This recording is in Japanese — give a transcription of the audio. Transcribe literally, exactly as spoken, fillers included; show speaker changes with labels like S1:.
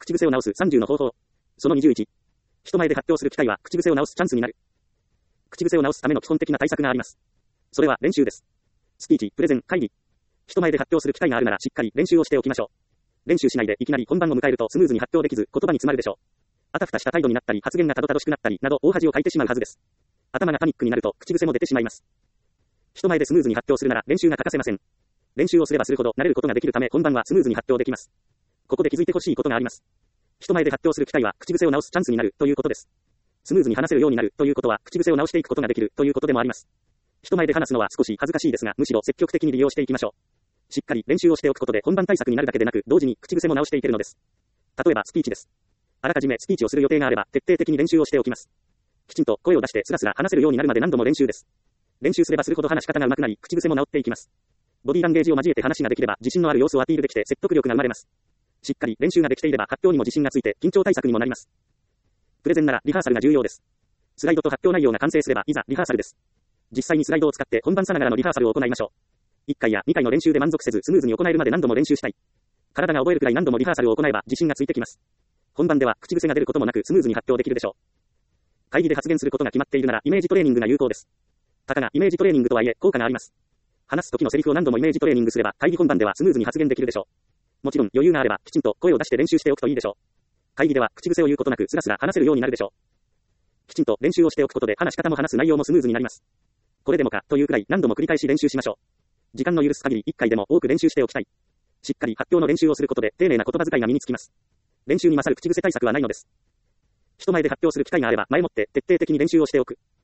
S1: 口癖を直すさんじゅうの方法。そのにじゅういち。人前で発表する機会は口癖を直すチャンスになる。口癖を直すための基本的な対策があります。それは練習です。スピーチ、プレゼン、会議。人前で発表する機会があるならしっかり練習をしておきましょう。練習しないでいきなり本番を迎えるとスムーズに発表できず言葉に詰まるでしょう。あたふたした態度になったり発言がたどたどしくなったりなど大恥をかいてしまうはずです。頭がパニックになると口癖も出てしまいます。人前でスムーズに発表するなら練習が欠かせません。練習をすればするほど慣れることができるため本番はスムーズに発表できます。ここで気づいてほしいことがあります。人前で発表する機会は口癖を直すチャンスになるということです。スムーズに話せるようになるということは口癖を直していくことができるということでもあります。人前で話すのは少し恥ずかしいですがむしろ積極的に利用していきましょう。しっかり練習をしておくことで本番対策になるだけでなく同時に口癖も直していけるのです。例えばスピーチです。あらかじめスピーチをする予定があれば徹底的に練習をしておきます。きちんと声を出してスラスラ話せるようになるまで何度も練習です。練習すればするほど話し方が上手くなり口癖も直っていきます。ボディーランゲージを交えて話ができれば自信のある様子をアピールできて説得力が生まれます。しっかり練習ができていれば発表にも自信がついて緊張対策にもなります。プレゼンならリハーサルが重要です。スライドと発表内容が完成すればいざリハーサルです。実際にスライドを使って本番さながらのリハーサルを行いましょう。いっかいやにかいの練習で満足せずスムーズに行えるまで何度も練習したい。体が覚えるくらい何度もリハーサルを行えば自信がついてきます。本番では口癖が出ることもなくスムーズに発表できるでしょう。会議で発言することが決まっているならイメージトレーニングが有効です。たかがイメージトレーニングとはいえ効果があります。話す時のセリフを何度もイメージトレーニングすれば会議本番ではスムーズに発言できるでしょう。もちろん余裕があればきちんと声を出して練習しておくといいでしょう。会議では口癖を言うことなくスラスラ話せるようになるでしょう。きちんと練習をしておくことで話し方も話す内容もスムーズになります。これでもかというくらい何度も繰り返し練習しましょう。時間の許す限りいっかいでも多く練習しておきたい。しっかり発表の練習をすることで丁寧な言葉遣いが身につきます。練習に勝る口癖対策はないのです。人前で発表する機会があれば前もって徹底的に練習をしておく。